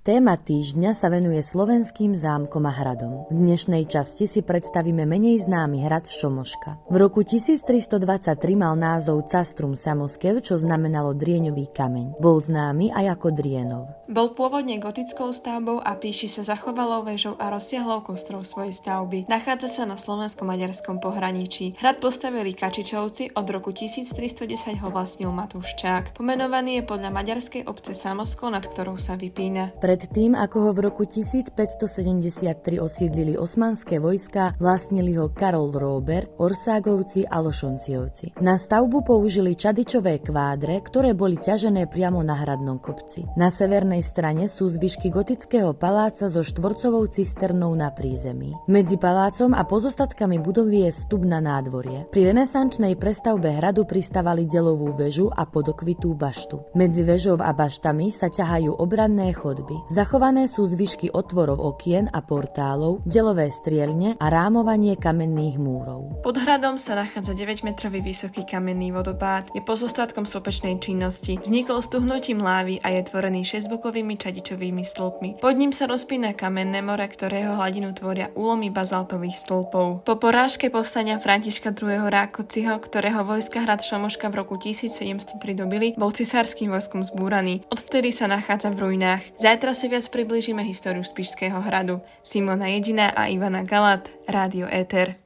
Téma týždňa sa venuje slovenským zámkom a hradom. V dnešnej časti si predstavíme menej známy hrad Šomoška. V roku 1323 mal názov Castrum Samoskev, čo znamenalo drieňový kameň. Bol známy aj ako Drienov. Bol pôvodne gotickou stavbou a píši sa zachovalou väžou a rozsiahlou kostrou svojej stavby. Nachádza sa na slovensko-maďarskom pohraničí. Hrad postavili Kačičovci, od roku 1310 ho vlastnil Matúš Čák. Pomenovaný je podľa maďarskej obce Samosko, nad ktorou sa vypína. Predtým, ako ho v roku 1573 osídlili osmanské vojská, vlastnili ho Karol Róbert, Orságovci a Lošonciovci. Na stavbu použili čadičové kvádre, ktoré boli ťažené priamo na hradnom kopci. Na severnej strane sú zvyšky gotického paláca so štvorcovou cisternou na prízemí. Medzi palácom a pozostatkami budovy je vstup na nádvorie. Pri renesančnej prestavbe hradu pristavali delovú väžu a podokvitú baštu. Medzi väžou a baštami sa ťahajú obranné chodby. Zachované sú zvyšky otvorov okien a portálov, delové strielne a rámovanie kamenných múrov. Pod hradom sa nachádza 9-metrový vysoký kamenný vodopád. Je pozostatkom sopečnej činnosti. Vznikol stuhnutím lávy a je tvorený 6-bokovými čadičovými stĺpmi. Pod ním sa rozpína kamenné more, ktorého hladinu tvoria úlomy bazaltových stĺpov. Po porážke povstania Františka II. Rákociho, ktorého vojska hrad Šomoška v roku 1703 dobili, bol cisárskym vojskom zbúraný. Odvtedy sa nachádza v ruinách. Zajtra si viac priblížime históriu Spišského hradu. Simona Jediná a Ivana Galat, Rádio Éter.